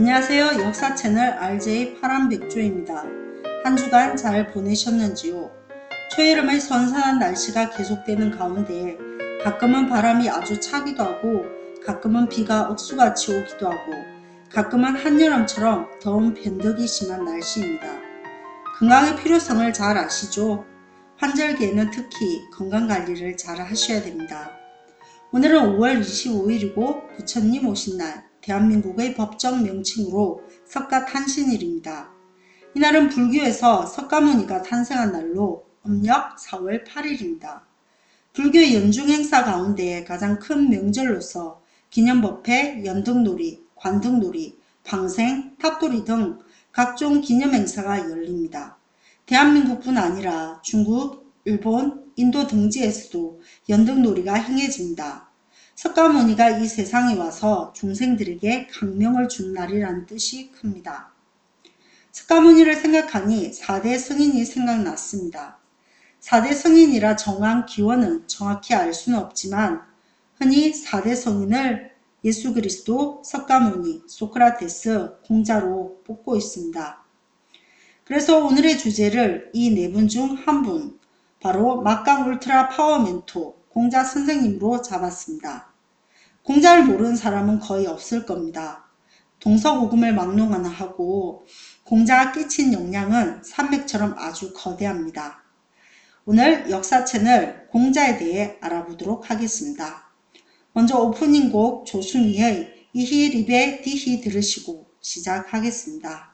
안녕하세요. 역사 채널 RJ 파란백조입니다. 한 주간 잘 보내셨는지요? 초여름의 선선한 날씨가 계속되는 가운데 가끔은 바람이 아주 차기도 하고 가끔은 비가 억수같이 오기도 하고 가끔은 한여름처럼 더운 변덕이 심한 날씨입니다. 건강의 필요성을 잘 아시죠? 환절기에는 특히 건강관리를 잘 하셔야 됩니다. 오늘은 5월 25일이고 부처님 오신 날, 대한민국의 법정 명칭으로 석가탄신일입니다. 이날은 불교에서 석가모니가 탄생한 날로 음력 4월 8일입니다. 불교의 연중 행사 가운데 가장 큰 명절로서 기념법회, 연등놀이, 관등놀이, 방생, 탑돌이 등 각종 기념 행사가 열립니다. 대한민국뿐 아니라 중국, 일본, 인도 등지에서도 연등놀이가 행해집니다. 석가모니가 이 세상에 와서 중생들에게 강명을 준 날이라는 뜻이 큽니다. 석가모니를 생각하니 4대 성인이 생각났습니다. 4대 성인이라 정한 기원은 정확히 알 수는 없지만 흔히 4대 성인을 예수 그리스도, 석가모니, 소크라테스, 공자로 뽑고 있습니다. 그래서 오늘의 주제를 이 네 분 중 한 분, 바로 막강 울트라 파워 멘토 공자 선생님으로 잡았습니다. 공자를 모르는 사람은 거의 없을 겁니다. 동서고금을 막론하고 공자가 끼친 영향은 산맥처럼 아주 거대합니다. 오늘 역사 채널 공자에 대해 알아보도록 하겠습니다. 먼저 오프닝 곡 조승희의 이히 리베 디히 들으시고 시작하겠습니다.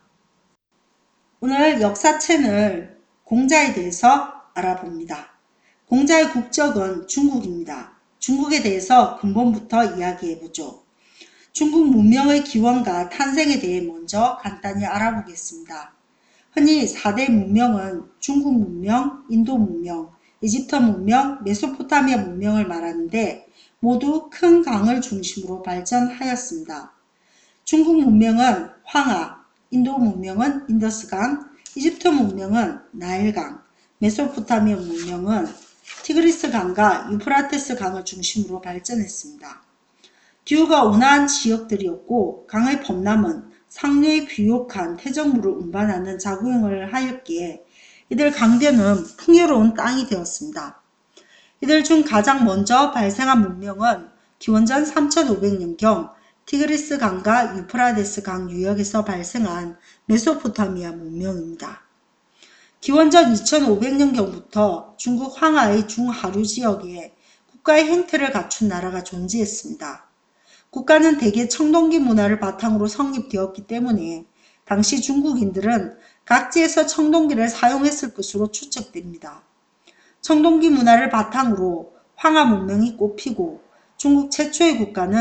오늘 역사 채널 공자에 대해서 알아봅니다. 공자의 국적은 중국입니다. 중국에 대해서 근본부터 이야기해보죠. 중국 문명의 기원과 탄생에 대해 먼저 간단히 알아보겠습니다. 흔히 4대 문명은 중국 문명, 인도 문명, 이집트 문명, 메소포타미아 문명을 말하는데 모두 큰 강을 중심으로 발전하였습니다. 중국 문명은 황하, 인도 문명은 인더스강, 이집트 문명은 나일강, 메소포타미아 문명은 티그리스 강과 유프라테스 강을 중심으로 발전했습니다. 기후가 온화한 지역들이었고 강의 범람은 상류의 비옥한 태적물을 운반하는 작용을 하였기에 이들 강변은 풍요로운 땅이 되었습니다. 이들 중 가장 먼저 발생한 문명은 기원전 3500년경 티그리스 강과 유프라테스 강 유역에서 발생한 메소포타미아 문명입니다. 기원전 2500년경부터 중국 황하의 중하류 지역에 국가의 형태를 갖춘 나라가 존재했습니다. 국가는 대개 청동기 문화를 바탕으로 성립되었기 때문에 당시 중국인들은 각지에서 청동기를 사용했을 것으로 추측됩니다. 청동기 문화를 바탕으로 황하 문명이 꼽히고 중국 최초의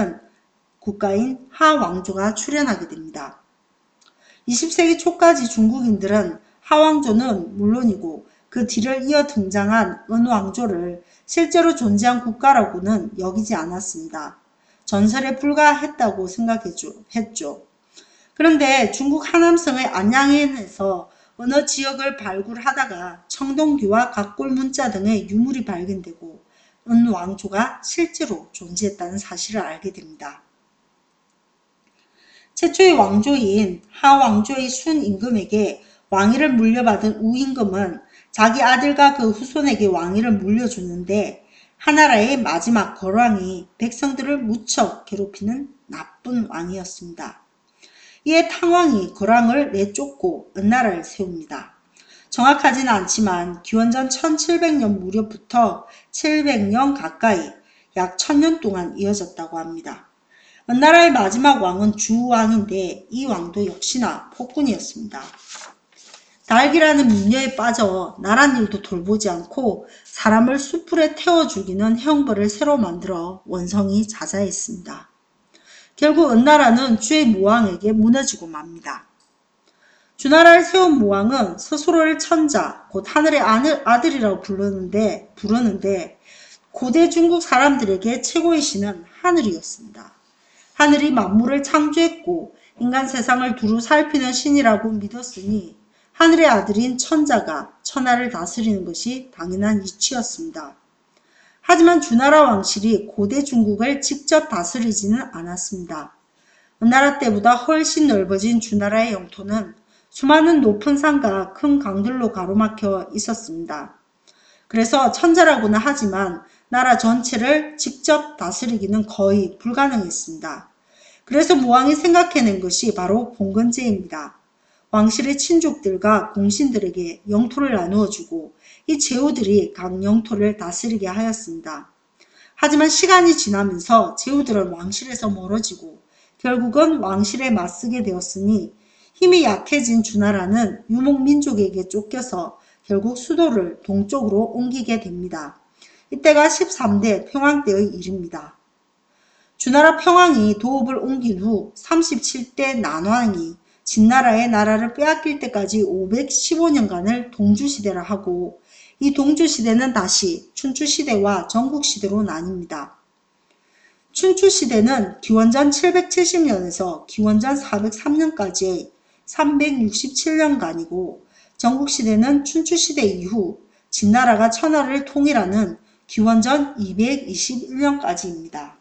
국가인 하 왕조가 출현하게 됩니다. 20세기 초까지 중국인들은 하 왕조는 물론이고 그 뒤를 이어 등장한 은 왕조를 실제로 존재한 국가라고는 여기지 않았습니다. 전설에 불과했다고 생각했죠. 그런데 중국 하남성의 안양현에서 어느 지역을 발굴하다가 청동기와 각골 문자 등의 유물이 발견되고 은 왕조가 실제로 존재했다는 사실을 알게 됩니다. 최초의 왕조인 하 왕조의 순 임금에게 왕위를 물려받은 우 임금은 자기 아들과 그 후손에게 왕위를 물려주는데 하나라의 마지막 걸왕이 백성들을 무척 괴롭히는 나쁜 왕이었습니다. 이에 탕왕이 걸왕을 내쫓고 은나라를 세웁니다. 정확하지는 않지만 기원전 1700년 무렵부터 700년 가까이 약 1000년 동안 이어졌다고 합니다. 은나라의 마지막 왕은 주왕인데 이 왕도 역시나 폭군이었습니다. 달기라는 민녀에 빠져 나란 일도 돌보지 않고 사람을 숯불에 태워 죽이는 형벌을 새로 만들어 원성이 자자했습니다. 결국 은나라는 주의 모왕에게 무너지고 맙니다. 주나라를 세운 모왕은 스스로를 천자, 곧 하늘의 아들이라고 부르는데 고대 중국 사람들에게 최고의 신은 하늘이었습니다. 하늘이 만물을 창조했고 인간 세상을 두루 살피는 신이라고 믿었으니 하늘의 아들인 천자가 천하를 다스리는 것이 당연한 이치였습니다. 하지만 주나라 왕실이 고대 중국을 직접 다스리지는 않았습니다. 은나라 때보다 훨씬 넓어진 주나라의 영토는 수많은 높은 산과 큰 강들로 가로막혀 있었습니다. 그래서 천자라고는 하지만 나라 전체를 직접 다스리기는 거의 불가능했습니다. 그래서 모왕이 생각해낸 것이 바로 봉건제입니다. 왕실의 친족들과 공신들에게 영토를 나누어주고 이 제후들이 각 영토를 다스리게 하였습니다. 하지만 시간이 지나면서 제후들은 왕실에서 멀어지고 결국은 왕실에 맞서게 되었으니 힘이 약해진 주나라는 유목민족에게 쫓겨서 결국 수도를 동쪽으로 옮기게 됩니다. 이때가 13대 평왕 때의 일입니다. 주나라 평왕이 도읍을 옮긴 후 37대 난왕이 진나라의 나라를 빼앗길 때까지 515년간을 동주시대라 하고 이 동주시대는 다시 춘추시대와 전국시대로 나뉩니다. 춘추시대는 기원전 770년에서 기원전 403년까지의 367년간이고 전국시대는 춘추시대 이후 진나라가 천하를 통일하는 기원전 221년까지입니다.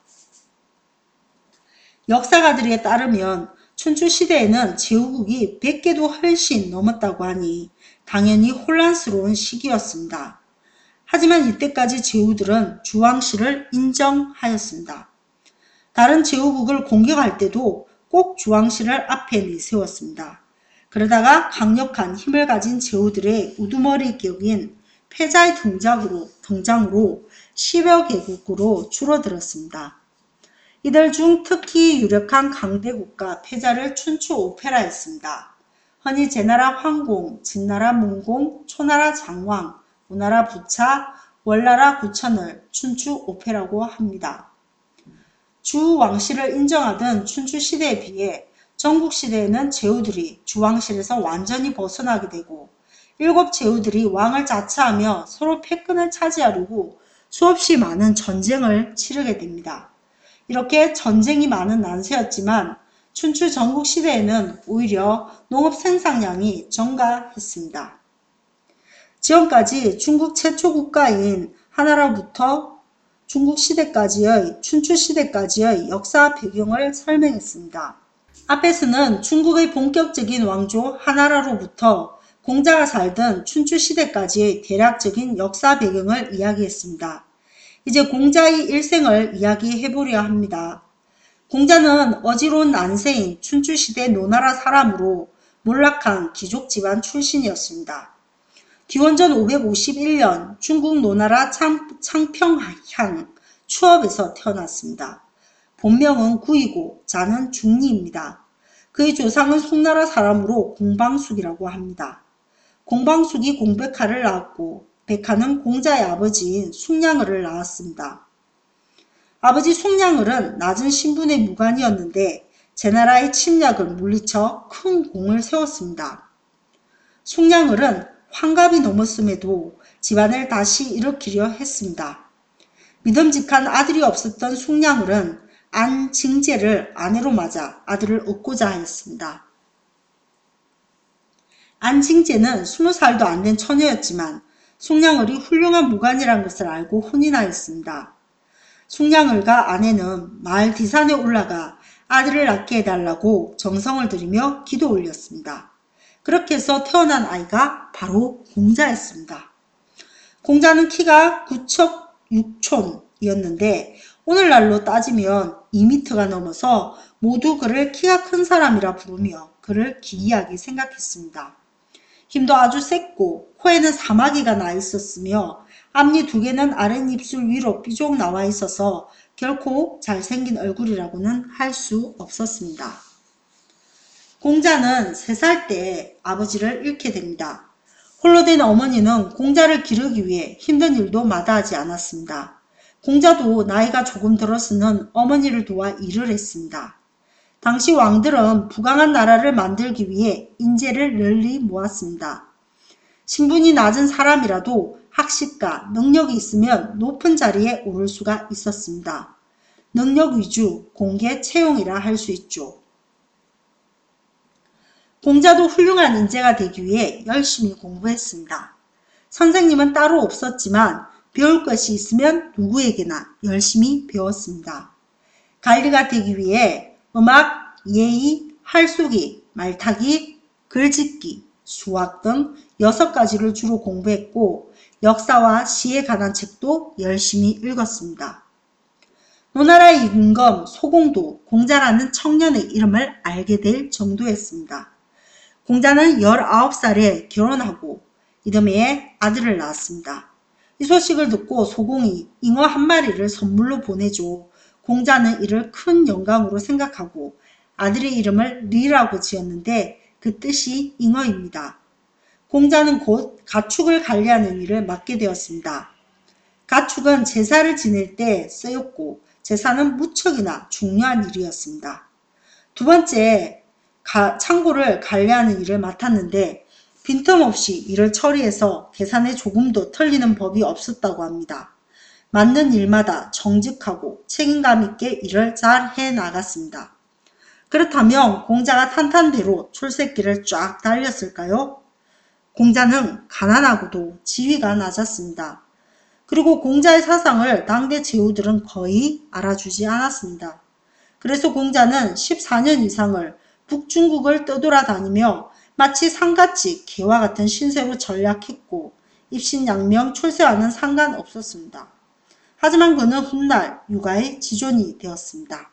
역사가들에 따르면 춘추시대에는 제후국이 100개도 훨씬 넘었다고 하니 당연히 혼란스러운 시기였습니다. 하지만 이때까지 제후들은 주왕실을 인정하였습니다. 다른 제후국을 공격할 때도 꼭 주왕실을 앞에 내세웠습니다. 그러다가 강력한 힘을 가진 제후들의 우두머리 격인 패자의 등장으로 10여 개국으로 줄어들었습니다. 이들 중 특히 유력한 강대국가 패자를 춘추 오페라했습니다. 흔히 제나라 황공, 진나라 문공, 초나라 장왕, 우나라 부차, 월나라 구천을 춘추 오페라고 합니다. 주 왕실을 인정하던 춘추시대에 비해 전국시대에는 제후들이 주왕실에서 완전히 벗어나게 되고 7 제후들이 왕을 자처하며 서로 패권을 차지하려고 수없이 많은 전쟁을 치르게 됩니다. 이렇게 전쟁이 많은 난세였지만 춘추 전국시대에는 오히려 농업 생산량이 증가했습니다. 지금까지 중국 최초 국가인 하나로부터 중국시대까지의 춘추시대까지의 역사 배경을 설명했습니다. 앞에서는 중국의 본격적인 왕조 하나라로부터 공자가 살던 춘추시대까지의 대략적인 역사 배경을 이야기했습니다. 이제 공자의 일생을 이야기해보려 합니다. 공자는 어지러운 난세인 춘추시대 노나라 사람으로 몰락한 귀족 집안 출신이었습니다. 기원전 551년 중국 노나라 창평향 추업에서 태어났습니다. 본명은 구이고 자는 중리입니다. 그의 조상은 송나라 사람으로 공방숙이라고 합니다. 공방숙이 공백하를 낳았고 백하는 공자의 아버지인 숭냥을을 낳았습니다. 아버지 숭냥을은 낮은 신분의 무관이었는데 제나라의 침략을 물리쳐 큰 공을 세웠습니다. 숭냥을은 환갑이 넘었음에도 집안을 다시 일으키려 했습니다. 믿음직한 아들이 없었던 숭냥을은 안징제를 아내로 맞아 아들을 얻고자 하였습니다. 안징제는 20살도 안 된 처녀였지만 숭냥을이 훌륭한 무관이란 것을 알고 혼인하였습니다. 숭냥을과 아내는 마을 디산에 올라가 아들을 낳게 해달라고 정성을 들이며 기도 올렸습니다. 그렇게 해서 태어난 아이가 바로 공자였습니다. 공자는 키가 9척 6촌이었는데 오늘날로 따지면 2m가 넘어서 모두 그를 키가 큰 사람이라 부르며 그를 기이하게 생각했습니다. 힘도 아주 셌고 코에는 사마귀가 나 있었으며 앞니 2개는 아랫입술 위로 삐죽 나와 있어서 결코 잘생긴 얼굴이라고는 할 수 없었습니다. 공자는 3살 때 아버지를 잃게 됩니다. 홀로 된 어머니는 공자를 기르기 위해 힘든 일도 마다하지 않았습니다. 공자도 나이가 조금 들었으는 어머니를 도와 일을 했습니다. 당시 왕들은 부강한 나라를 만들기 위해 인재를 널리 모았습니다. 신분이 낮은 사람이라도 학식과 능력이 있으면 높은 자리에 오를 수가 있었습니다. 능력 위주 공개 채용이라 할 수 있죠. 공자도 훌륭한 인재가 되기 위해 열심히 공부했습니다. 선생님은 따로 없었지만 배울 것이 있으면 누구에게나 열심히 배웠습니다. 관리가 되기 위해 음악, 예의, 활쏘기, 말타기, 글짓기, 수학 등 6가지를 주로 공부했고 역사와 시에 관한 책도 열심히 읽었습니다. 노나라의 임금 소공도 공자라는 청년의 이름을 알게 될 정도였습니다. 공자는 19살에 결혼하고 이듬해에 아들을 낳았습니다. 이 소식을 듣고 소공이 잉어 한 마리를 선물로 보내줘 공자는 이를 큰 영광으로 생각하고 아들의 이름을 리라고 지었는데 그 뜻이 잉어입니다. 공자는 곧 가축을 관리하는 일을 맡게 되었습니다. 가축은 제사를 지낼 때 쓰였고 제사는 무척이나 중요한 일이었습니다. 두 번째, 창고를 관리하는 일을 맡았는데 빈틈없이 일을 처리해서 계산에 조금도 틀리는 법이 없었다고 합니다. 맡는 일마다 정직하고 책임감 있게 일을 잘 해나갔습니다. 그렇다면 공자가 탄탄대로 출세길을 쫙 달렸을까요? 공자는 가난하고도 지위가 낮았습니다. 그리고 공자의 사상을 당대 제후들은 거의 알아주지 않았습니다. 그래서 공자는 14년 이상을 북중국을 떠돌아다니며 마치 상같이 개와 같은 신세로 전략했고 입신양명 출세와는 상관없었습니다. 하지만 그는 훗날 육아의 지존이 되었습니다.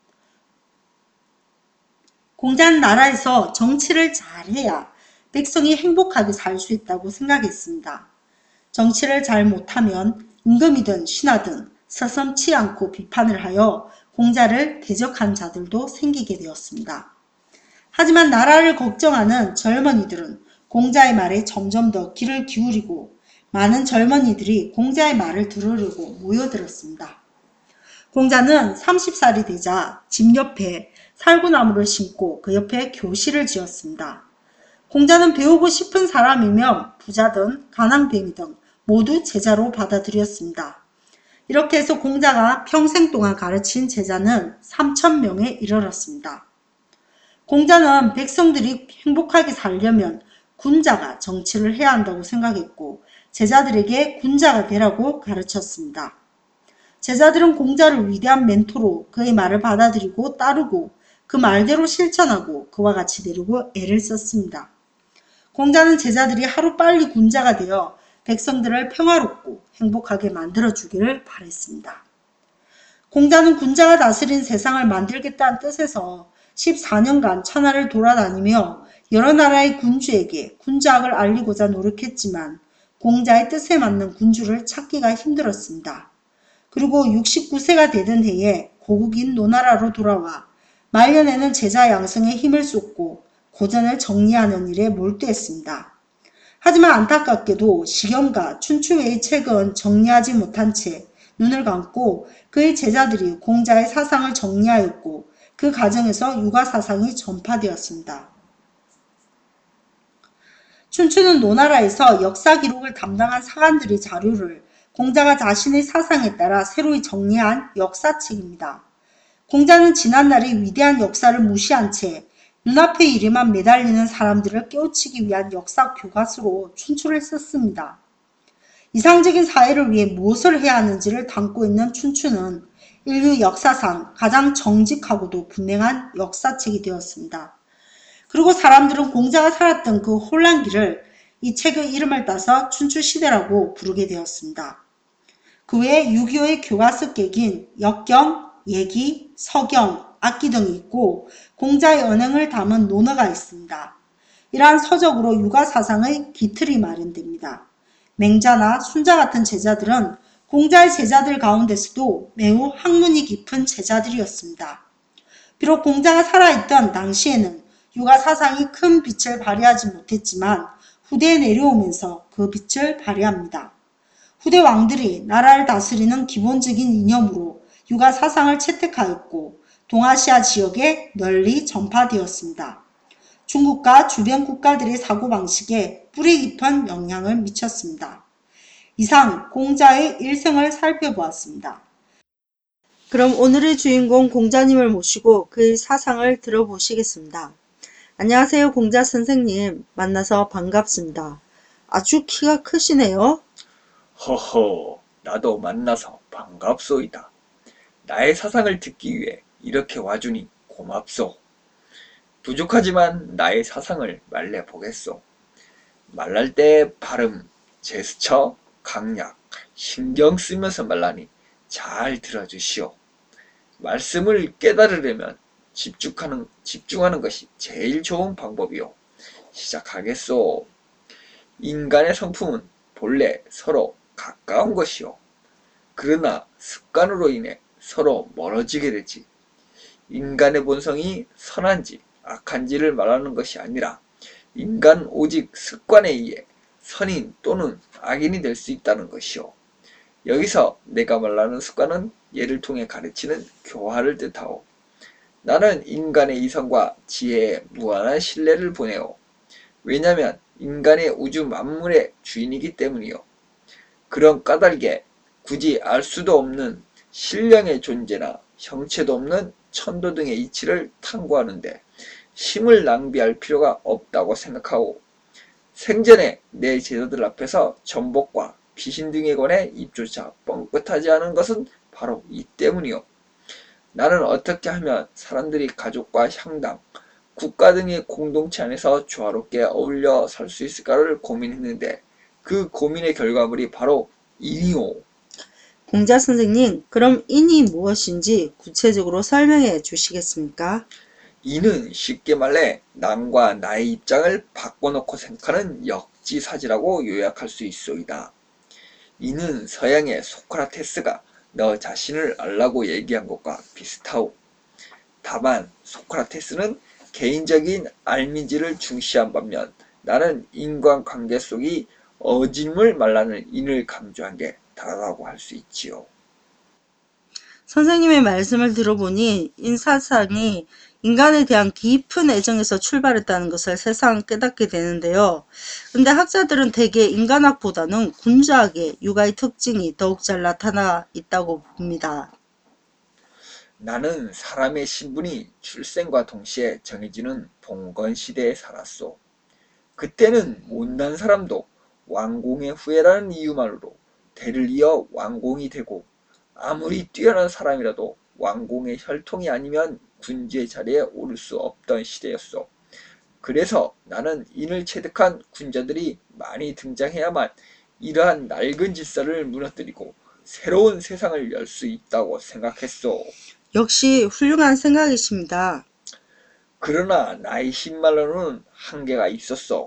공자는 나라에서 정치를 잘해야 백성이 행복하게 살 수 있다고 생각했습니다. 정치를 잘 못하면 임금이든 신하든 서슴지 않고 비판을 하여 공자를 대적한 자들도 생기게 되었습니다. 하지만 나라를 걱정하는 젊은이들은 공자의 말에 점점 더 귀를 기울이고 많은 젊은이들이 공자의 말을 들으려고 모여들었습니다. 공자는 30살이 되자 집 옆에 살구나무를 심고 그 옆에 교실을 지었습니다. 공자는 배우고 싶은 사람이면 부자든 가난뱅이든 모두 제자로 받아들였습니다. 이렇게 해서 공자가 평생 동안 가르친 제자는 3,000명에 이르렀습니다. 공자는 백성들이 행복하게 살려면 군자가 정치를 해야 한다고 생각했고 제자들에게 군자가 되라고 가르쳤습니다. 제자들은 공자를 위대한 멘토로 그의 말을 받아들이고 따르고 그 말대로 실천하고 그와 같이 되려고 애를 썼습니다. 공자는 제자들이 하루빨리 군자가 되어 백성들을 평화롭고 행복하게 만들어주기를 바랬습니다. 공자는 군자가 다스린 세상을 만들겠다는 뜻에서 14년간 천하를 돌아다니며 여러 나라의 군주에게 군자학을 알리고자 노력했지만 공자의 뜻에 맞는 군주를 찾기가 힘들었습니다. 그리고 69세가 되던 해에 고국인 노나라로 돌아와 말년에는 제자 양성에 힘을 쏟고 고전을 정리하는 일에 몰두했습니다. 하지만 안타깝게도 시경과 춘추회의 책은 정리하지 못한 채 눈을 감고 그의 제자들이 공자의 사상을 정리하였고 그 과정에서 유가사상이 전파되었습니다. 춘추는 노나라에서 역사 기록을 담당한 사관들의 자료를 공자가 자신의 사상에 따라 새로이 정리한 역사책입니다. 공자는 지난날의 위대한 역사를 무시한 채 눈앞의 일에만 매달리는 사람들을 깨우치기 위한 역사 교과서로 춘추를 썼습니다. 이상적인 사회를 위해 무엇을 해야 하는지를 담고 있는 춘추는 인류 역사상 가장 정직하고도 분명한 역사책이 되었습니다. 그리고 사람들은 공자가 살았던 그 혼란기를 이 책의 이름을 따서 춘추시대라고 부르게 되었습니다. 그 외에 6.25의 교과서 객인 역경, 예기, 서경, 악기 등이 있고 공자의 언행을 담은 논어가 있습니다. 이러한 서적으로 유가사상의 기틀이 마련됩니다. 맹자나 순자 같은 제자들은 공자의 제자들 가운데서도 매우 학문이 깊은 제자들이었습니다. 비록 공자가 살아있던 당시에는 유가사상이 큰 빛을 발휘하지 못했지만 후대에 내려오면서 그 빛을 발휘합니다. 후대 왕들이 나라를 다스리는 기본적인 이념으로 유가사상을 채택하였고 동아시아 지역에 널리 전파되었습니다. 중국과 주변 국가들의 사고방식에 뿌리 깊은 영향을 미쳤습니다. 이상 공자의 일생을 살펴보았습니다. 그럼 오늘의 주인공 공자님을 모시고 그의 사상을 들어보시겠습니다. 안녕하세요, 공자 선생님. 만나서 반갑습니다. 아주 키가 크시네요. 허허, 나도 만나서 반갑소이다. 나의 사상을 듣기 위해 이렇게 와주니 고맙소. 부족하지만 나의 사상을 말해보겠소. 말할 때 발음, 제스처, 강약, 신경 쓰면서 말하니 잘 들어주시오. 말씀을 깨달으려면 집중하는 것이 제일 좋은 방법이오. 시작하겠소. 인간의 성품은 본래 서로 가까운 것이오. 그러나 습관으로 인해 서로 멀어지게 되지. 인간의 본성이 선한지 악한지를 말하는 것이 아니라 인간 오직 습관에 의해 선인 또는 악인이 될 수 있다는 것이오. 여기서 내가 말하는 습관은 예를 통해 가르치는 교화를 뜻하오. 나는 인간의 이성과 지혜에 무한한 신뢰를 보내오. 왜냐하면 인간의 우주 만물의 주인이기 때문이요. 그런 까닭에 굳이 알 수도 없는 신령의 존재나 형체도 없는 천도 등의 이치를 탐구하는데 힘을 낭비할 필요가 없다고 생각하오. 생전에 내 제자들 앞에서 전복과 귀신 등에 관해 입조차 뻥끗하지 않은 것은 바로 이 때문이요. 나는 어떻게 하면 사람들이 가족과 향당, 국가 등의 공동체 안에서 조화롭게 어울려 살 수 있을까를 고민했는데 그 고민의 결과물이 바로 인이오. 공자 선생님, 그럼 인이 무엇인지 구체적으로 설명해 주시겠습니까? 이는 쉽게 말해 남과 나의 입장을 바꿔놓고 생각하는 역지사지라고 요약할 수 있소이다. 이는 서양의 소크라테스가 너 자신을 알라고 얘기한 것과 비슷하오. 다만 소크라테스는 개인적인 알미지를 중시한 반면 나는 인간관계 속이 어짐을 말하는 인을 강조한 게 다르다고 할 수 있지요. 선생님의 말씀을 들어보니 인사상이 인간에 대한 깊은 애정에서 출발했다는 것을 새삼 깨닫게 되는데요. 근데 학자들은 대개 인간학보다는 군자학의 육아의 특징이 더욱 잘 나타나 있다고 봅니다. 나는 사람의 신분이 출생과 동시에 정해지는 봉건시대에 살았소. 그때는 못난 사람도 왕공의 후예라는 이유만으로 대를 이어 왕공이 되고 아무리 뛰어난 사람이라도 왕공의 혈통이 아니면 군주의 자리에 오를 수 없던 시대였소. 그래서 나는 인을 체득한 군자들이 많이 등장해야만 이러한 낡은 질서를 무너뜨리고 새로운 세상을 열 수 있다고 생각했소. 역시 훌륭한 생각이십니다. 그러나 나의 힘말로는 한계가 있었어.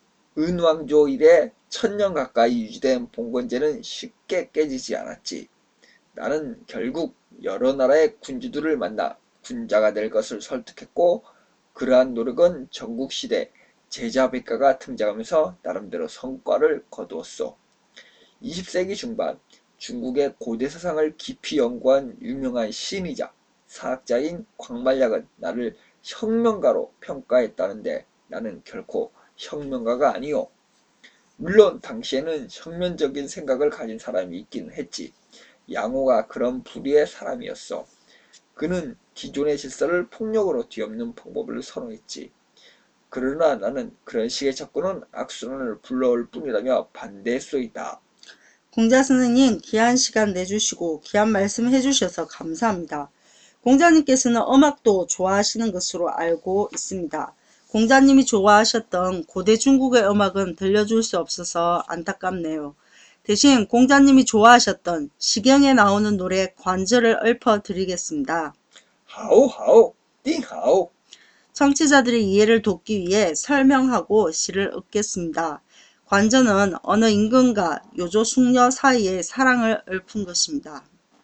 은왕조 이래 1000년 가까이 유지된 봉건제는 쉽게 깨지지 않았지. 나는 결국 여러 나라의 군주들을 만나 군자가 될 것을 설득했고 그러한 노력은 전국시대 제자백가가 등장하면서 나름대로 성과를 거두었어. 20세기 중반 중국의 고대 사상을 깊이 연구한 유명한 시인이자 사학자인 광말약은 나를 혁명가로 평가했다는데 나는 결코 혁명가가 아니요. 물론 당시에는 혁명적인 생각을 가진 사람이 있긴 했지. 양호가 그런 부류의 사람이었어. 그는 기존의 질서를 폭력으로 뒤엎는 방법을 선호했지. 그러나 나는 그런 식의 접근은 악순환을 불러올 뿐이라며 반대했소이다. 공자 선생님, 귀한 시간 내주시고 귀한 말씀 해주셔서 감사합니다. 공자님께서는 음악도 좋아하시는 것으로 알고 있습니다. 공자님이 좋아하셨던 고대 중국의 음악은 들려줄 수 없어서 안타깝네요. 대신 공자님이 좋아하셨던 시경에 나오는 노래 관절을 읊어드리겠습니다. 하오하오 띵하오. 청취자들의 이해를 돕기 위해 설명하고 시를 읊겠습니다. 관전은 어느 임금과 요조 숙녀 사이의 사랑을 읊은 것입니다.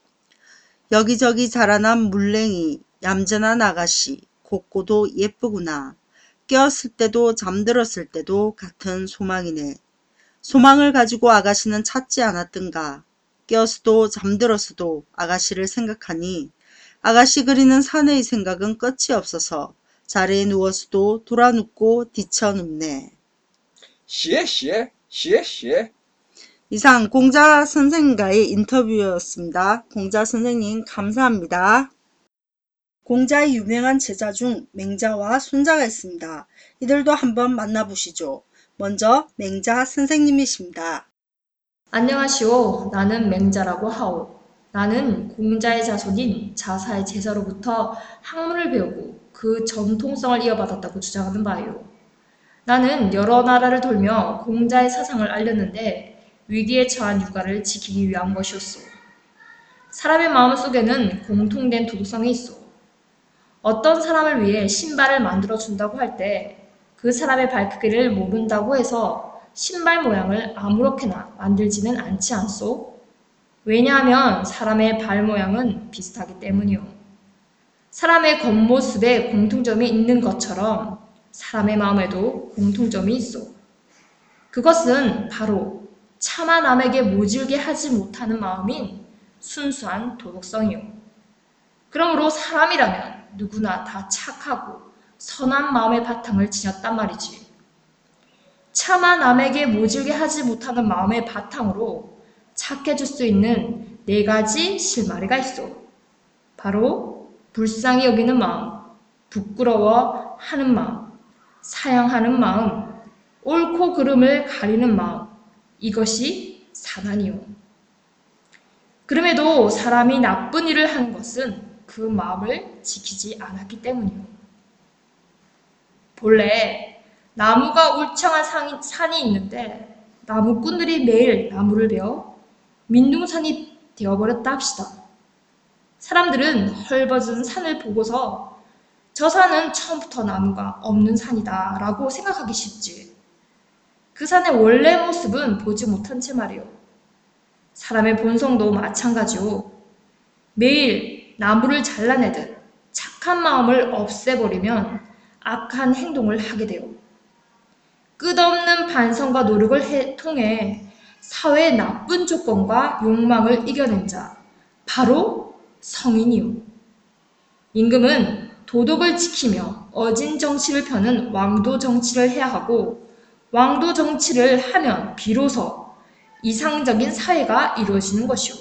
여기저기 자라난 물냉이 얌전한 아가씨 곱고도 예쁘구나. 깨었을 때도 잠들었을 때도 같은 소망이네. 소망을 가지고 아가씨는 찾지 않았던가. 깨어서도 잠들었어도 아가씨를 생각하니 아가씨 그리는 사내의 생각은 끝이 없어서 자리에 누워서도 돌아눕고 뒤쳐눕네. 시에. 이상 공자 선생님과의 인터뷰였습니다. 공자 선생님 감사합니다. 공자의 유명한 제자 중 맹자와 손자가 있습니다. 이들도 한번 만나보시죠. 먼저 맹자 선생님이십니다. 안녕하시오. 나는 맹자라고 하오. 나는 공자의 자손인 자사의 제자로부터 학문을 배우고 그 전통성을 이어받았다고 주장하는 바예요. 나는 여러 나라를 돌며 공자의 사상을 알렸는데 위기에 처한 육아를 지키기 위한 것이었소. 사람의 마음 속에는 공통된 도덕성이 있어. 어떤 사람을 위해 신발을 만들어 준다고 할 때 그 사람의 발 크기를 모른다고 해서 신발 모양을 아무렇게나 만들지는 않지 않소? 왜냐하면 사람의 발 모양은 비슷하기 때문이요. 사람의 겉모습에 공통점이 있는 것처럼 사람의 마음에도 공통점이 있어. 그것은 바로 차마 남에게 모질게 하지 못하는 마음인 순수한 도덕성이요. 그러므로 사람이라면 누구나 다 착하고 선한 마음의 바탕을 지녔단 말이지. 차마 남에게 모질게 하지 못하는 마음의 바탕으로 착해질 수 있는 4가지 실마리가 있어. 바로 불쌍히 여기는 마음, 부끄러워하는 마음, 사양하는 마음, 옳고 그름을 가리는 마음, 이것이 사단이요. 그럼에도 사람이 나쁜 일을 하는 것은 그 마음을 지키지 않았기 때문이요. 본래 나무가 울창한 산이 있는데 나무꾼들이 매일 나무를 베어 민둥산이 되어버렸다 합시다. 사람들은 헐벗은 산을 보고서 저 산은 처음부터 나무가 없는 산이다 라고 생각하기 쉽지. 그 산의 원래 모습은 보지 못한 채 말이요. 사람의 본성도 마찬가지요. 매일 나무를 잘라내듯 착한 마음을 없애버리면 악한 행동을 하게 돼요. 끝없는 반성과 노력을 통해 사회의 나쁜 조건과 욕망을 이겨낸 자, 바로 성인이요. 임금은 도덕을 지키며 어진 정치를 펴는 왕도 정치를 해야 하고 왕도 정치를 하면 비로소 이상적인 사회가 이루어지는 것이요.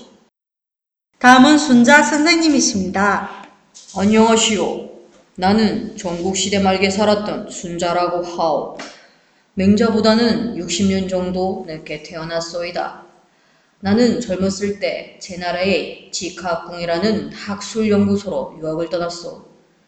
다음은 순자 선생님이십니다. 안녕하시오. 나는 전국시대 말기에 살았던 순자라고 하오. 맹자보다는 60년 정도 늦게 태어났소이다. 나는 젊었을 때 제 나라의 직하학궁이라는 학술연구소로 유학을 떠났소.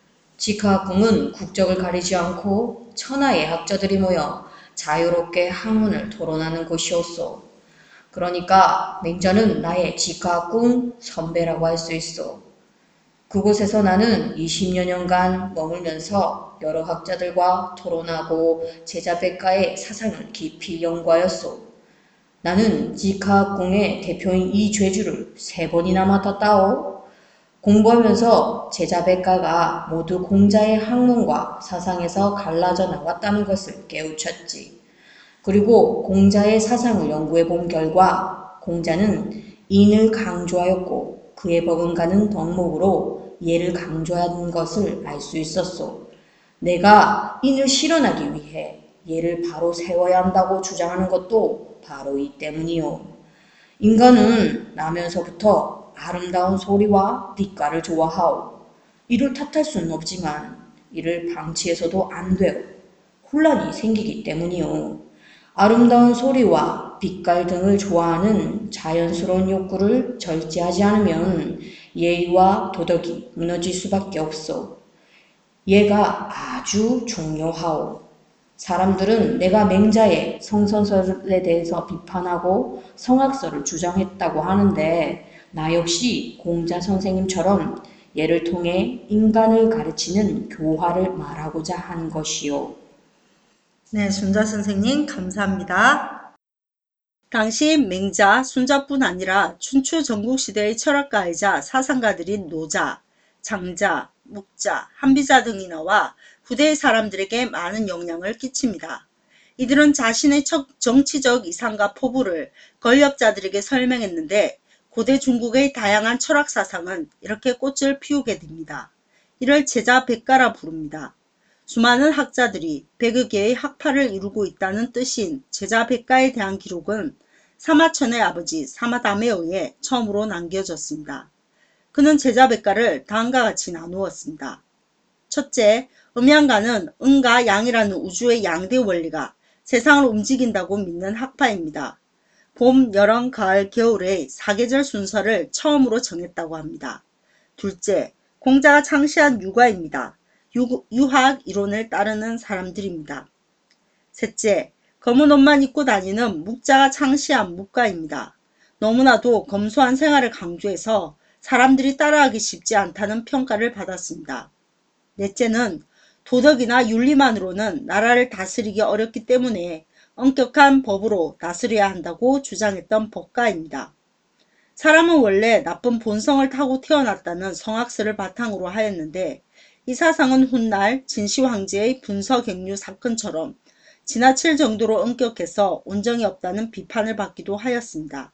직하학궁은 국적을 가리지 않고 천하의 학자들이 모여 자유롭게 학문을 토론하는 곳이었소. 그러니까 맹자는 나의 직하학궁 선배라고 할 수 있어. 그곳에서 나는 20여 년간 머물면서 여러 학자들과 토론하고 제자백가의 사상을 깊이 연구하였소. 나는 직하학궁의 대표인 이 죄주를 3번이나 맡았다오. 공부하면서 제자백가가 모두 공자의 학문과 사상에서 갈라져 나왔다는 것을 깨우쳤지. 그리고 공자의 사상을 연구해 본 결과 공자는 인을 강조하였고 그에 버금가는 덕목으로 예를 강조한 것을 알 수 있었소. 내가 인을 실현하기 위해 예를 바로 세워야 한다고 주장하는 것도 바로 이 때문이요. 인간은 나면서부터 아름다운 소리와 빛깔을 좋아하오. 이를 탓할 수는 없지만 이를 방치해서도 안 돼요. 혼란이 생기기 때문이요. 아름다운 소리와 빛깔 등을 좋아하는 자연스러운 욕구를 절제하지 않으면 예의와 도덕이 무너질 수밖에 없어. 예가 아주 중요하오. 사람들은 내가 맹자의 성선설에 대해서 비판하고 성악설을 주장했다고 하는데 나 역시 공자 선생님처럼 예를 통해 인간을 가르치는 교화를 말하고자 한 것이요. 네, 순자 선생님 감사합니다. 당시 맹자, 순자뿐 아니라 춘추 전국시대의 철학가이자 사상가들인 노자, 장자, 묵자, 한비자 등이 나와 후대의 사람들에게 많은 영향을 끼칩니다. 이들은 자신의 정치적 이상과 포부를 권력자들에게 설명했는데 고대 중국의 다양한 철학 사상은 이렇게 꽃을 피우게 됩니다. 이를 제자백가라 부릅니다. 수많은 학자들이 100여 개의 학파를 이루고 있다는 뜻인 제자백가에 대한 기록은 사마천의 아버지 사마담에 의해 처음으로 남겨졌습니다. 그는 제자백가를 다음과 같이 나누었습니다. 첫째, 음양가는 음과 양이라는 우주의 양대 원리가 세상을 움직인다고 믿는 학파입니다. 봄, 여름, 가을, 겨울의 사계절 순서를 처음으로 정했다고 합니다. 둘째, 공자가 창시한 육아입니다. 유학 이론을 따르는 사람들입니다. 셋째, 검은 옷만 입고 다니는 묵자가 창시한 묵가입니다. 너무나도 검소한 생활을 강조해서 사람들이 따라하기 쉽지 않다는 평가를 받았습니다. 넷째는 도덕이나 윤리만으로는 나라를 다스리기 어렵기 때문에 엄격한 법으로 다스려야 한다고 주장했던 법가입니다. 사람은 원래 나쁜 본성을 타고 태어났다는 성학설을 바탕으로 하였는데 이 사상은 훗날 진시황제의 분서객류 사건처럼 지나칠 정도로 엄격해서 온정이 없다는 비판을 받기도 하였습니다.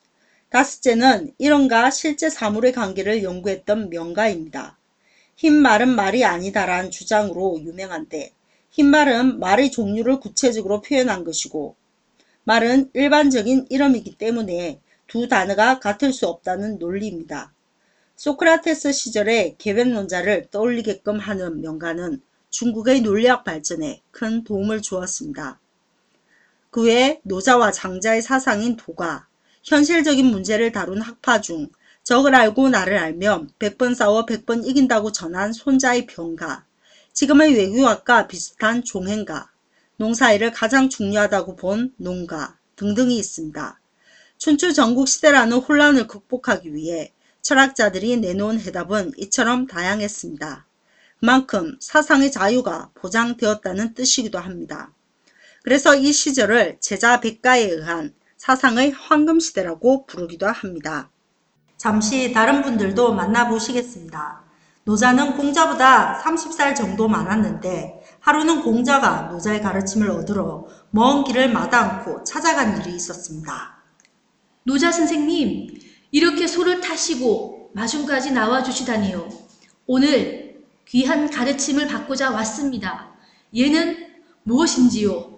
다섯째는 이론과 실제 사물의 관계를 연구했던 명가입니다. 흰 말은 말이 아니다라는 주장으로 유명한데 흰 말은 말의 종류를 구체적으로 표현한 것이고 말은 일반적인 이름이기 때문에 두 단어가 같을 수 없다는 논리입니다. 소크라테스 시절의 계획론자를 떠올리게끔 하는 명가는 중국의 논리학 발전에 큰 도움을 주었습니다. 그 외 노자와 장자의 사상인 도가, 현실적인 문제를 다룬 학파 중 적을 알고 나를 알면 100번 싸워 100번 이긴다고 전한 손자의 병가, 지금의 외교학과 비슷한 종행가, 농사일을 가장 중요하다고 본 농가 등등이 있습니다. 춘추 전국시대라는 혼란을 극복하기 위해 철학자들이 내놓은 해답은 이처럼 다양했습니다. 그만큼 사상의 자유가 보장되었다는 뜻이기도 합니다. 그래서 이 시절을 제자 백가에 의한 사상의 황금시대라고 부르기도 합니다. 잠시 다른 분들도 만나보시겠습니다. 노자는 공자보다 30살 정도 많았는데 하루는 공자가 노자의 가르침을 얻으러 먼 길을 마다 않고 찾아간 일이 있었습니다. 노자 선생님, 이렇게 소를 타시고 마중까지 나와주시다니요. 오늘 귀한 가르침을 받고자 왔습니다. 얘는 무엇인지요?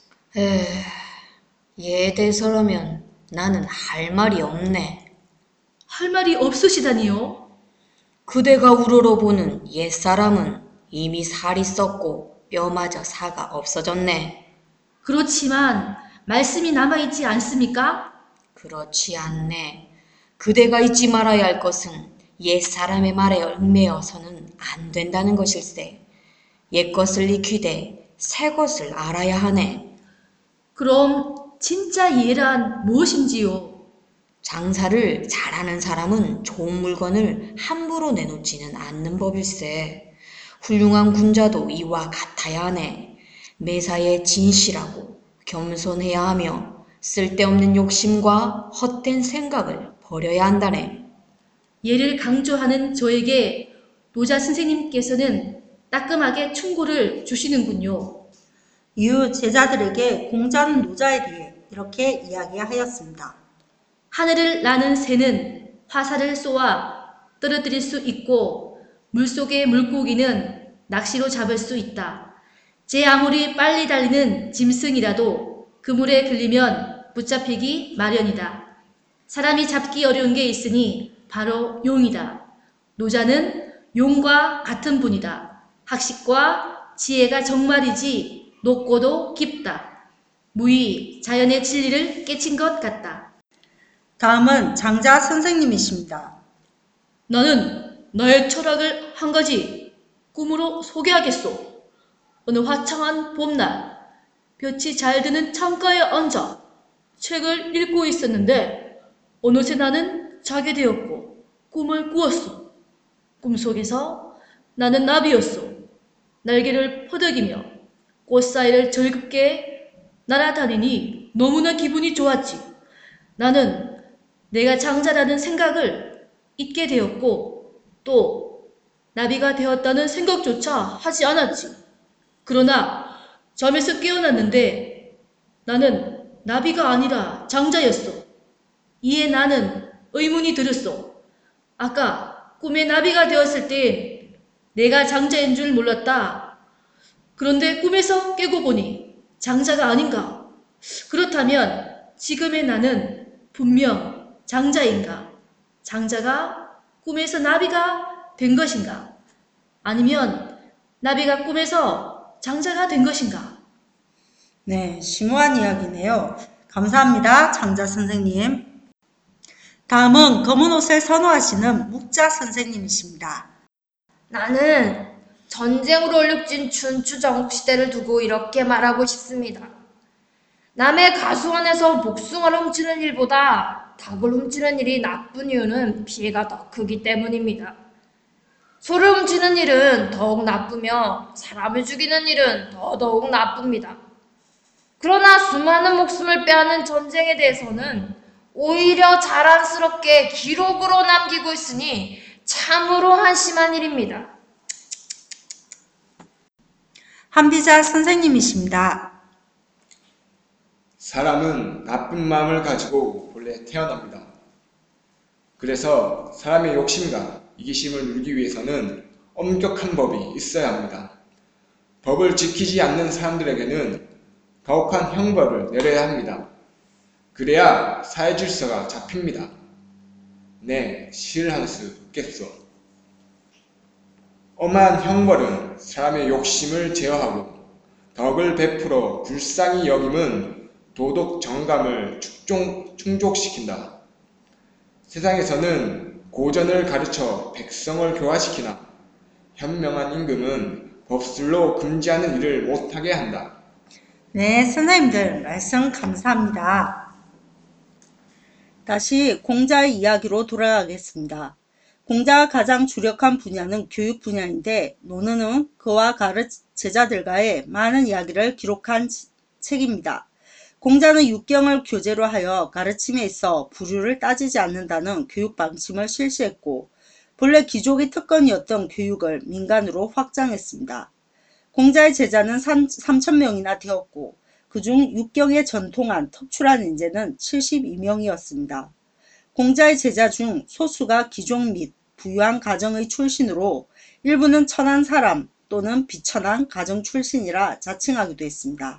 얘에 대해서라면 나는 할 말이 없네. 할 말이 없으시다니요? 그대가 우러러보는 옛사람은 이미 살이 썩고 뼈마저 사가 없어졌네. 그렇지만 말씀이 남아있지 않습니까? 그렇지 않네. 그대가 잊지 말아야 할 것은 옛사람의 말에 얽매여서는 안 된다는 것일세. 옛것을 익히되 새것을 알아야 하네. 그럼 진짜 예란 무엇인지요? 장사를 잘하는 사람은 좋은 물건을 함부로 내놓지는 않는 법일세. 훌륭한 군자도 이와 같아야 하네. 매사에 진실하고 겸손해야 하며 쓸데없는 욕심과 헛된 생각을 버려야 한다네. 예를 강조하는 저에게 노자 선생님께서는 따끔하게 충고를 주시는군요. 이후 제자들에게 공자는 노자에 대해 이렇게 이야기하였습니다. 하늘을 나는 새는 화살을 쏘아 떨어뜨릴 수 있고 물속의 물고기는 낚시로 잡을 수 있다. 제 아무리 빨리 달리는 짐승이라도 그물에 걸리면 붙잡히기 마련이다. 사람이 잡기 어려운 게 있으니 바로 용이다. 노자는 용과 같은 분이다. 학식과 지혜가 정말이지 높고도 깊다. 무의 자연의 진리를 깨친 것 같다. 다음은 장자 선생님이십니다. 나는 나의 철학을 한 가지 꿈으로 소개하겠소. 어느 화창한 봄날 볕이 잘 드는 창가에 앉아 책을 읽고 있었는데 어느새 나는 자게 되었고 꿈을 꾸었소. 꿈속에서 나는 나비였소. 날개를 퍼덕이며 꽃 사이를 즐겁게 날아다니니 너무나 기분이 좋았지. 나는 내가 장자라는 생각을 잊게 되었고 또 나비가 되었다는 생각조차 하지 않았지. 그러나 잠에서 깨어났는데 나는 나비가 아니라 장자였어. 이에 나는 의문이 들었어. 아까 꿈에 나비가 되었을 땐 내가 장자인 줄 몰랐다. 그런데 꿈에서 깨고 보니 장자가 아닌가? 그렇다면 지금의 나는 분명 장자인가? 장자가 꿈에서 나비가 된 것인가? 아니면 나비가 꿈에서 장자가 된 것인가? 네, 심오한 이야기네요. 감사합니다, 장자 선생님. 다음은 검은 옷을 선호하시는 묵자 선생님이십니다. 나는 전쟁으로 얼룩진 춘추 전국시대를 두고 이렇게 말하고 싶습니다. 남의 가수원에서 복숭아를 훔치는 일보다 닭을 훔치는 일이 나쁜 이유는 피해가 더 크기 때문입니다. 소를 훔치는 일은 더욱 나쁘며 사람을 죽이는 일은 더더욱 나쁩니다. 그러나 수많은 목숨을 빼앗는 전쟁에 대해서는 오히려 자랑스럽게 기록으로 남기고 있으니 참으로 한심한 일입니다. 한비자 선생님이십니다. 사람은 나쁜 마음을 가지고 본래 태어납니다. 그래서 사람의 욕심과 이기심을 누리기 위해서는 엄격한 법이 있어야 합니다. 법을 지키지 않는 사람들에게는 가혹한 형벌을 내려야 합니다. 그래야 사회 질서가 잡힙니다. 네, 시를 한 수 읽겠소. 엄한 형벌은 사람의 욕심을 제어하고 덕을 베풀어 불쌍히 여김은 도덕 정감을 충족시킨다. 세상에서는 고전을 가르쳐 백성을 교화시키나 현명한 임금은 법술로 금지하는 일을 못하게 한다. 네, 선생님들 말씀 감사합니다. 다시 공자의 이야기로 돌아가겠습니다. 공자가 가장 주력한 분야는 교육 분야인데 논어는 그와 제자들과의 많은 이야기를 기록한 책입니다. 공자는 육경을 교재로 하여 가르침에 있어 부류를 따지지 않는다는 교육 방침을 실시했고 본래 귀족의 특권이었던 교육을 민간으로 확장했습니다. 공자의 제자는 3,000명이나 되었고 그중 육경에 전통한 특출한 인재는 72명이었습니다. 공자의 제자 중 소수가 귀족 및 부유한 가정의 출신으로 일부는 천한 사람 또는 비천한 가정 출신이라 자칭하기도 했습니다.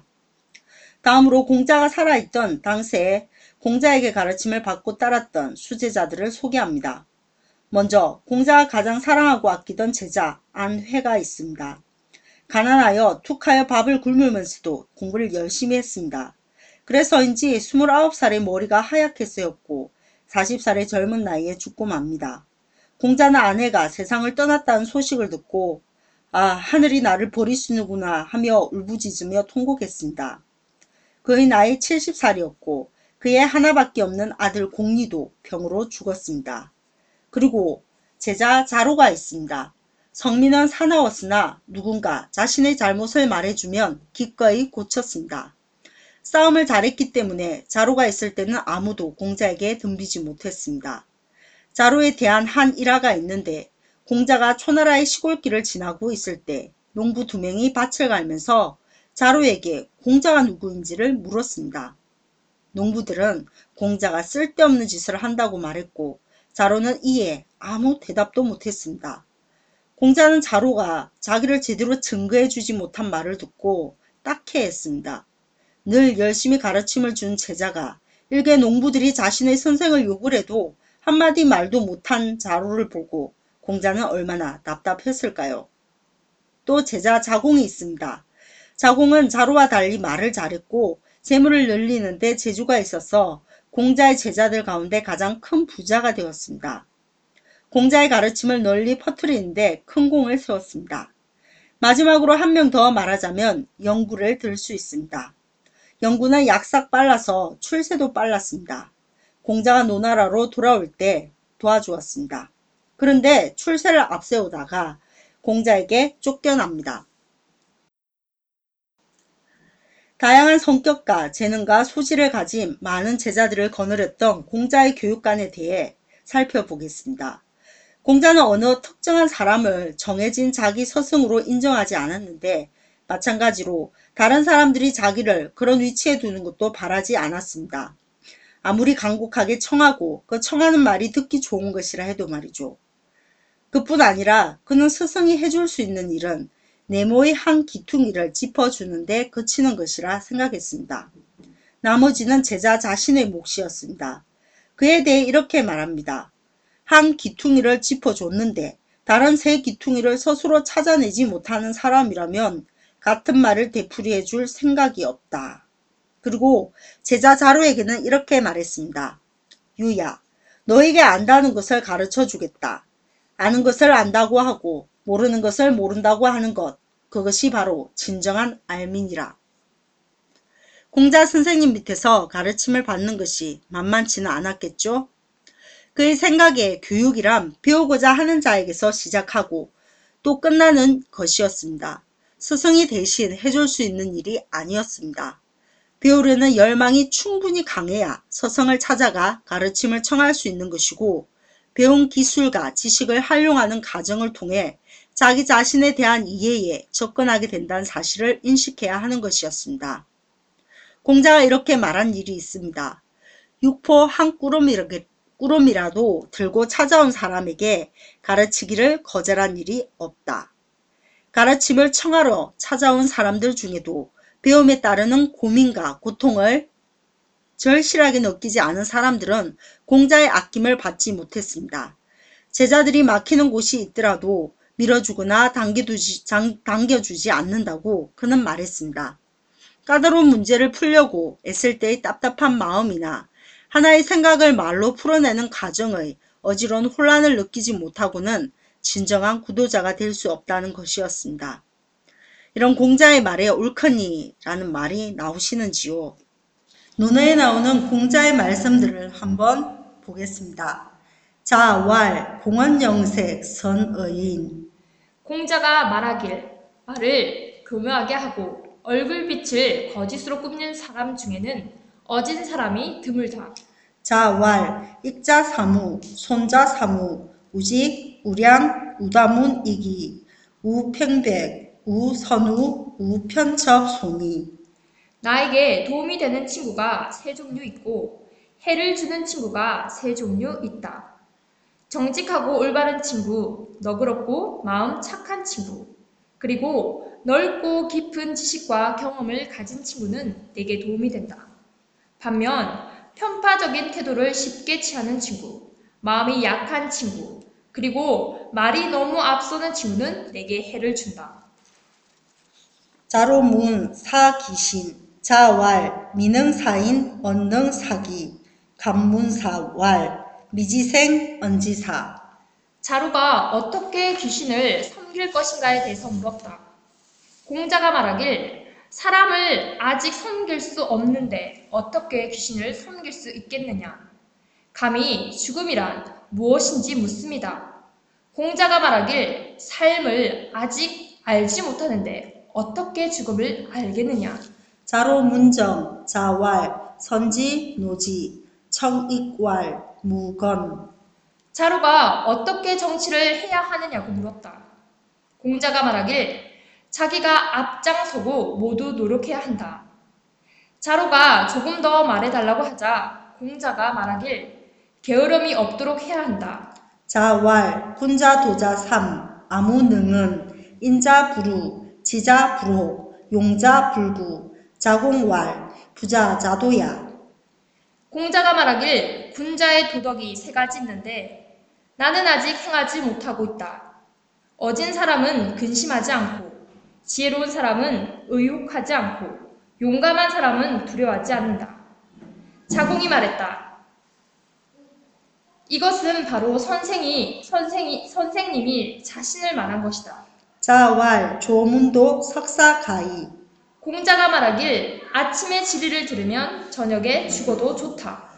다음으로 공자가 살아있던 당시에 공자에게 가르침을 받고 따랐던 수제자들을 소개합니다. 먼저 공자가 가장 사랑하고 아끼던 제자 안회가 있습니다. 가난하여 툭하여 밥을 굶으면서도 공부를 열심히 했습니다. 그래서인지 29살의 머리가 하얗게 쓰였고 40살의 젊은 나이에 죽고 맙니다. 공자는 아내가 세상을 떠났다는 소식을 듣고 하늘이 나를 버리시는구나 하며 울부짖으며 통곡했습니다. 그의 나이 70살이었고 그의 하나밖에 없는 아들 공리도 병으로 죽었습니다. 그리고 제자 자로가 있습니다. 성민은 사나웠으나 누군가 자신의 잘못을 말해주면 기꺼이 고쳤습니다. 싸움을 잘했기 때문에 자로가 있을 때는 아무도 공자에게 덤비지 못했습니다. 자로에 대한 한 일화가 있는데 공자가 초나라의 시골길을 지나고 있을 때 농부 2명이 밭을 갈면서 자로에게 공자가 누구인지를 물었습니다. 농부들은 공자가 쓸데없는 짓을 한다고 말했고 자로는 이에 아무 대답도 못했습니다. 공자는 자로가 자기를 제대로 증거해주지 못한 말을 듣고 딱해했습니다. 늘 열심히 가르침을 준 제자가 일개 농부들이 자신의 선생을 욕을 해도 한마디 말도 못한 자로를 보고 공자는 얼마나 답답했을까요? 또 제자 자공이 있습니다. 자공은 자로와 달리 말을 잘했고 재물을 늘리는 데 재주가 있어서 공자의 제자들 가운데 가장 큰 부자가 되었습니다. 공자의 가르침을 널리 퍼뜨리는데 큰 공을 세웠습니다. 마지막으로 한 명 더 말하자면 영구를 들 수 있습니다. 영구는 약삭 빨라서 출세도 빨랐습니다. 공자가 노나라로 돌아올 때 도와주었습니다. 그런데 출세를 앞세우다가 공자에게 쫓겨납니다. 다양한 성격과 재능과 소질을 가진 많은 제자들을 거느렸던 공자의 교육관에 대해 살펴보겠습니다. 공자는 어느 특정한 사람을 정해진 자기 서승으로 인정하지 않았는데 마찬가지로 다른 사람들이 자기를 그런 위치에 두는 것도 바라지 않았습니다. 아무리 간곡하게 청하고 그 청하는 말이 듣기 좋은 것이라 해도 말이죠. 그뿐 아니라 그는 스승이 해줄 수 있는 일은 네모의 한 기퉁이를 짚어주는데 그치는 것이라 생각했습니다. 나머지는 제자 자신의 몫이었습니다. 그에 대해 이렇게 말합니다. 한 기퉁이를 짚어줬는데 다른 3 기퉁이를 스스로 찾아내지 못하는 사람이라면 같은 말을 되풀이해 줄 생각이 없다. 그리고 제자 자로에게는 이렇게 말했습니다. 유야, 너에게 안다는 것을 가르쳐 주겠다. 아는 것을 안다고 하고 모르는 것을 모른다고 하는 것, 그것이 바로 진정한 알민이라. 공자 선생님 밑에서 가르침을 받는 것이 만만치는 않았겠죠? 그의 생각에 교육이란 배우고자 하는 자에게서 시작하고 또 끝나는 것이었습니다. 스승이 대신 해줄 수 있는 일이 아니었습니다. 배우려는 열망이 충분히 강해야 서성을 찾아가 가르침을 청할 수 있는 것이고, 배운 기술과 지식을 활용하는 과정을 통해 자기 자신에 대한 이해에 접근하게 된다는 사실을 인식해야 하는 것이었습니다. 공자가 이렇게 말한 일이 있습니다. 육포 한 꾸러미라도 들고 찾아온 사람에게 가르치기를 거절한 일이 없다. 가르침을 청하러 찾아온 사람들 중에도 배움에 따르는 고민과 고통을 절실하게 느끼지 않은 사람들은 공자의 아낌을 받지 못했습니다. 제자들이 막히는 곳이 있더라도 밀어주거나 당겨주지 않는다고 그는 말했습니다. 까다로운 문제를 풀려고 애쓸 때의 답답한 마음이나 하나의 생각을 말로 풀어내는 과정의 어지러운 혼란을 느끼지 못하고는 진정한 구도자가 될 수 없다는 것이었습니다. 이런 공자의 말에 옳거니라는 말이 나오시는지요? 논어에 나오는 공자의 말씀들을 한번 보겠습니다. 자왈 공언영색 선의인. 공자가 말하길 말을 교묘하게 하고 얼굴빛을 거짓으로 꾸미는 사람 중에는 어진 사람이 드물다. 자왈 익자사무 손자사무 우직 우량 우다문이기 우평백 우선우 우편첩 송이. 나에게 도움이 되는 친구가 세 종류 있고 해를 주는 친구가 세 종류 있다. 정직하고 올바른 친구, 너그럽고 마음 착한 친구, 그리고 넓고 깊은 지식과 경험을 가진 친구는 내게 도움이 된다. 반면 편파적인 태도를 쉽게 취하는 친구, 마음이 약한 친구, 그리고 말이 너무 앞서는 친구는 내게 해를 준다. 자로문 사기신 자왈 미능사인 언능사기 간문사왈 미지생 언지사. 자루가 어떻게 귀신을 섬길 것인가에 대해서 물었다. 공자가 말하길 사람을 아직 섬길 수 없는데 어떻게 귀신을 섬길 수 있겠느냐. 감히 죽음이란 무엇인지 묻습니다. 공자가 말하길 삶을 아직 알지 못하는데 어떻게 죽음을 알겠느냐. 자로문정 자왈 선지 노지 청익왈 무건. 자루가 어떻게 정치를 해야 하느냐고 물었다. 공자가 말하길 자기가 앞장서고 모두 노력해야 한다. 자루가 조금 더 말해달라고 하자 공자가 말하길 게으름이 없도록 해야 한다. 자왈 군자 도자 삼 아무능은 인자 부루 지자 불혹 용자 불구 자공왈 부자 자도야. 공자가 말하길 군자의 도덕이 세 가지 있는데 나는 아직 행하지 못하고 있다. 어진 사람은 근심하지 않고, 지혜로운 사람은 의혹하지 않고, 용감한 사람은 두려워하지 않는다. 자공이 말했다. 이것은 바로 선생님이 자신을 말한 것이다. 자왈 조문도 석사가이. 공자가 말하길 아침에 지리를 들으면 저녁에 죽어도 좋다.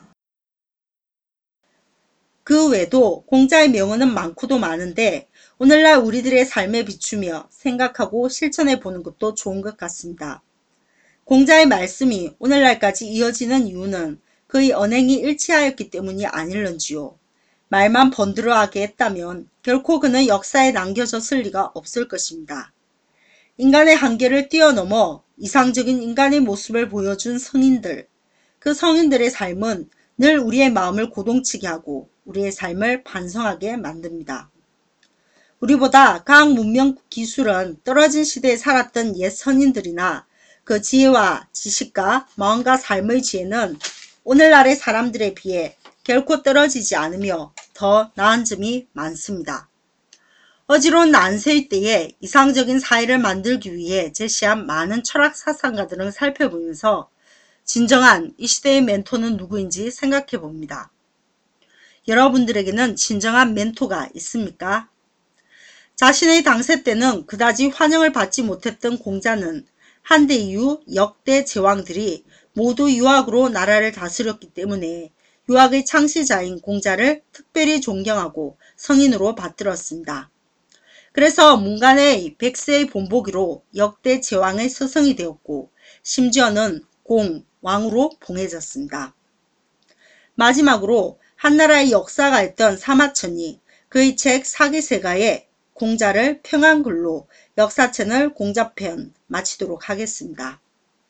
그 외에도 공자의 명언은 많고도 많은데 오늘날 우리들의 삶에 비추며 생각하고 실천해 보는 것도 좋은 것 같습니다. 공자의 말씀이 오늘날까지 이어지는 이유는 그의 언행이 일치하였기 때문이 아닐런지요. 말만 번들어하게 했다면 결코 그는 역사에 남겨졌을 리가 없을 것입니다. 인간의 한계를 뛰어넘어 이상적인 인간의 모습을 보여준 성인들, 그 성인들의 삶은 늘 우리의 마음을 고동치게 하고 우리의 삶을 반성하게 만듭니다. 우리보다 과학 문명 기술은 떨어진 시대에 살았던 옛 선인들이나 그 지혜와 지식과 마음과 삶의 지혜는 오늘날의 사람들에 비해 결코 떨어지지 않으며 더 나은 점이 많습니다. 어지러운 난세의 때에 이상적인 사회를 만들기 위해 제시한 많은 철학 사상가들을 살펴보면서 진정한 이 시대의 멘토는 누구인지 생각해 봅니다. 여러분들에게는 진정한 멘토가 있습니까? 자신의 당세 때는 그다지 환영을 받지 못했던 공자는 한대 이후 역대 제왕들이 모두 유학으로 나라를 다스렸기 때문에 유학의 창시자인 공자를 특별히 존경하고 성인으로 받들었습니다. 그래서 문간의 백세의 본보기로 역대 제왕의 서성이 되었고 심지어는 왕으로 봉해졌습니다. 마지막으로 한나라의 역사가였던 사마천이 그의 책 사기세가에 공자를 평한 글로 역사채널 공자편 마치도록 하겠습니다.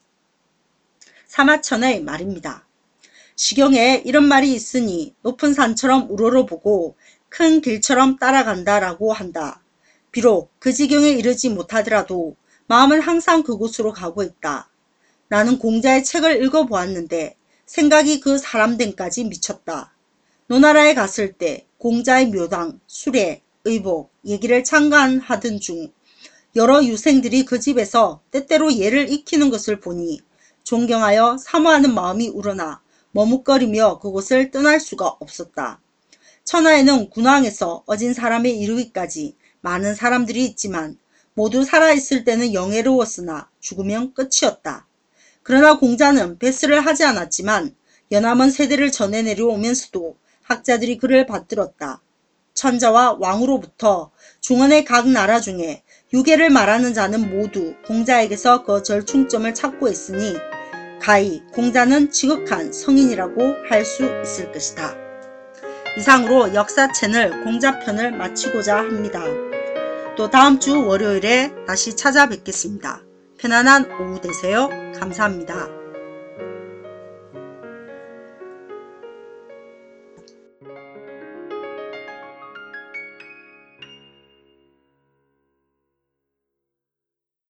사마천의 말입니다. 시경에 이런 말이 있으니 높은 산처럼 우러러보고 큰 길처럼 따라간다 라고 한다. 비록 그 지경에 이르지 못하더라도 마음은 항상 그곳으로 가고 있다. 나는 공자의 책을 읽어보았는데 생각이 그 사람됨까지 미쳤다. 노나라에 갔을 때 공자의 묘당, 수레, 의복, 얘기를 참관하던 중 여러 유생들이 그 집에서 때때로 예를 익히는 것을 보니 존경하여 사모하는 마음이 우러나 머뭇거리며 그곳을 떠날 수가 없었다. 천하에는 군왕에서 어진 사람에 이르기까지 많은 사람들이 있지만 모두 살아있을 때는 영예로웠으나 죽으면 끝이었다. 그러나 공자는 배설을 하지 않았지만 연함은 세대를 전해 내려오면서도 학자들이 그를 받들었다. 천자와 왕으로부터 중원의 각 나라 중에 유계를 말하는 자는 모두 공자에게서 그 절충점을 찾고 있으니 가히 공자는 지극한 성인이라고 할 수 있을 것이다. 이상으로 역사 채널 공자편을 마치고자 합니다. 또 다음 주 월요일에 다시 찾아뵙겠습니다. 편안한 오후 되세요. 감사합니다.